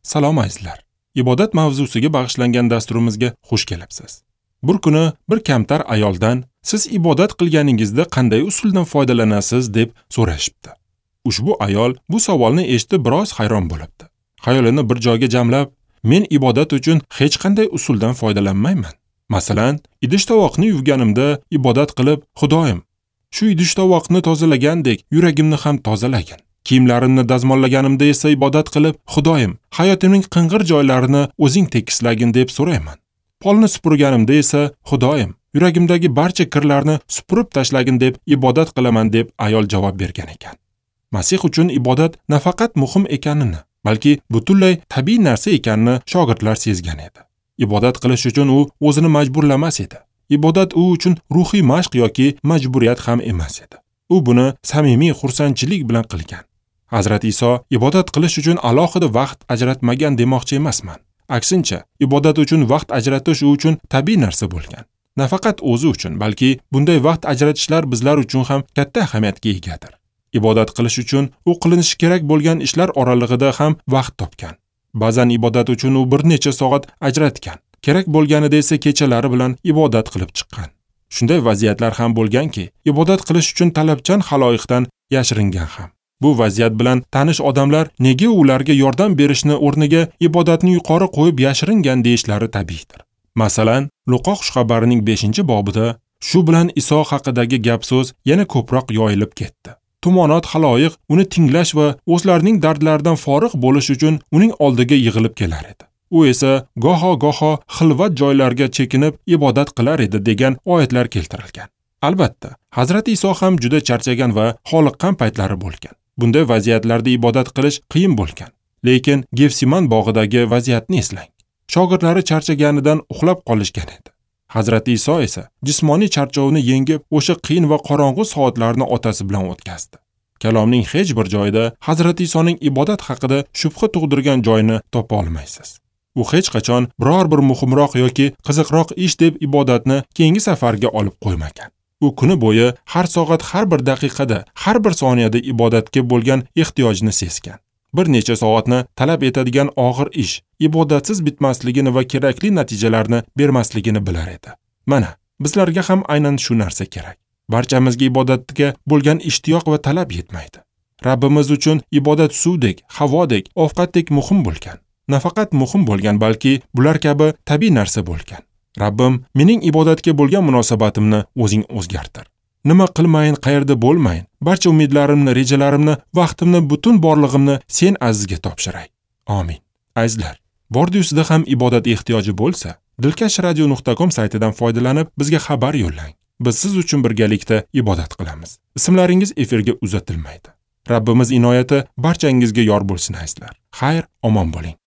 Salom azizlar. Ibodat mavzusiga bag'ishlangan dasturimizga xush kelibsiz. Bir kuni bir kamtar ayoldan siz ibodat qilganingizda qanday usuldan foydalanasiz deb so'rashibdi. Ushbu ayol bu savolni eshitib biroz hayron bo'libdi. Xayolini bir joyga jamlab, men ibodat uchun hech qanday usuldan foydalanmayman. Masalan, idish-tovoqni yuvganimda ibodat qilib, Xudoyim, shu idish-tovoqni tozalagandek yuragimni ham tozalagin. Kiyimlarimni dazmollaganimda esa ibodat qilib, Xudoyim, hayotimning qing'ir joylarini o'zing tekislagin deb so'rayman. Polni supurganimda esa, Xudoyim, yuragimdagi barcha kirlarni supurib tashlagin deb ibodat qilaman deb ayol javob bergan ekan. Masih uchun ibodat nafaqat muhim ekanini, balki butunlay tabiiy narsa ekanini shogirdlar sezgan edi. Ibodat qilish uchun u o'zini majburlamas edi. Ibodat u uchun ruhiy mashq yoki majburiyat ham emas edi. U buni samimiy xursandchilik bilan qilgan. Hazrat Iso ibodat qilish uchun alohida vaqt ajratmagan demoqchi emasman. Aksincha, ibodat uchun vaqt ajratish u uchun tabiiy narsa bo'lgan. Nafaqat o'zi uchun, balki bunday vaqt ajratishlar bizlar uchun ham katta ahamiyatga egadir. Ibodat qilish uchun u qilinishi kerak bo'lgan ishlar oralig'ida ham vaqt topgan. Ba'zan ibodat uchun u bir necha soat ajratgan. Kerak bo'lganida esa kechalari bilan ibodat qilib chiqqan. Shunday vaziyatlar ham bo'lganki, ibodat qilish uchun talabchan xaloyiqdan yashiringan ham. Bu vaziyat bilan tanish odamlar nega ularga yordam berishni o'rniga ibodatni yuqori qo'yib yashiringan deyishlari tabiiydir. Masalan, Luqo xushxabarining 5-bobida shu bilan Iso haqidagi gap-so'z yana ko'proq yoyilib ketdi. Tumonat xaloyiq uni tinglash va o'zlarining dardlaridan forig' bo'lish uchun uning oldiga yig'ilib kelar edi. U esa goho xilvat joylarga chekinib ibodat qilar edi degan oyatlar keltirilgan. Albatta, Hazrat Iso ham juda charchagan va xoliqqan paytlari bo'lgan. Bunday vaziyatlarda ibodat qilish qiyin bo'lgan. Lekin Gefsiman bog'idagi vaziyatni eslang. Shogirdlari charchaganidan uxlab qolishgan edi. Hazrat Iso esa jismoniy charchovni yengib, o'sha qiyin va qorong'u soatlarni otasi bilan o'tkazdi. Kalomning hech bir joyida Hazrat Isoning ibodat haqida shubha tug'dirgan joyini topa olmaysiz. U hech qachon biror bir muhimroq yoki qiziqroq ish deb ibodatni keyingi safarga olib qo'ymagan. U kuni bo'yi har soat, har bir daqiqada, har bir soniyada ibodatga bo'lgan ehtiyojni sezgan. Bir necha soatni talab etadigan og'ir ish ibodatsiz bitmasligini va kerakli natijalarni bermasligini bilar edi. Mana, bizlarga ham aynan shu narsa kerak. Barchamizga ibodatga bo'lgan ishtiyoq va talab yetmaydi. Rabbimiz uchun ibodat suvdek, havodek, ovqatdek muhim bo'lgan. Nafaqat muhim bo'lgan, balki bular kabi tabiiy narsa bo'lgan. Rabbim, mening ibodatga bo'lgan munosabatimni o'zing o'zgartir. Nima qilmayin, qayerda bo'lmayin, barcha umidlarimni, rejalarimni, vaqtimni, butun borlig'imni sen azizga topshiray. Amin. Azizlar, bordiyusida ham ibodat ehtiyoji bo'lsa, dilkashradio.com saytidan foydalanib bizga xabar yo'llang. Biz siz uchun birgalikda ibodat qilamiz. Ismlaringiz efirga uzatilmaydi. Rabbimiz inoyati barchangizga yor bo'lsin azizlar. Xayr, omon bo'ling.